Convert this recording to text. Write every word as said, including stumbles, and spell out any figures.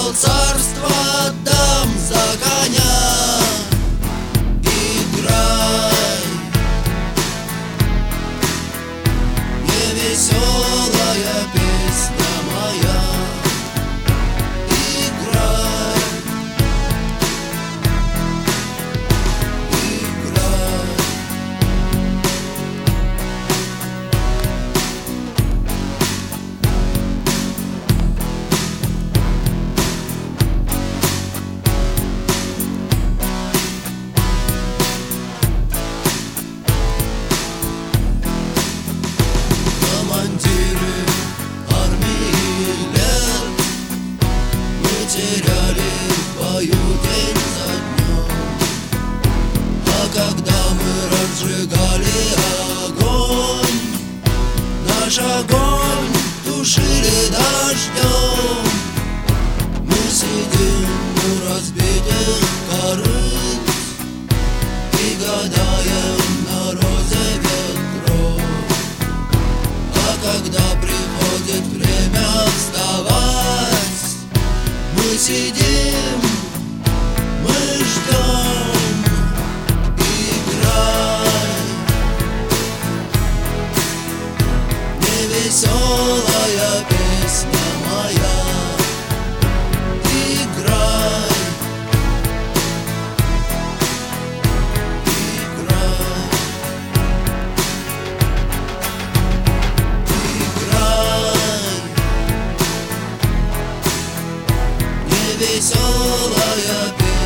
царство отдам за коня. Играй, невеселая песня моя. Играй, играй. Командиры армии лет мы теряли в бою день за днем. А когда мы разжигали огонь, наш огонь тушили дождем. Мы сидим у разбитых корыт и гадаем на розе ветров. А когда приходит время вставать, мы сидим, мы ждем. Играй, невеселая песня моя. Играй, играй, играй, невеселая песня.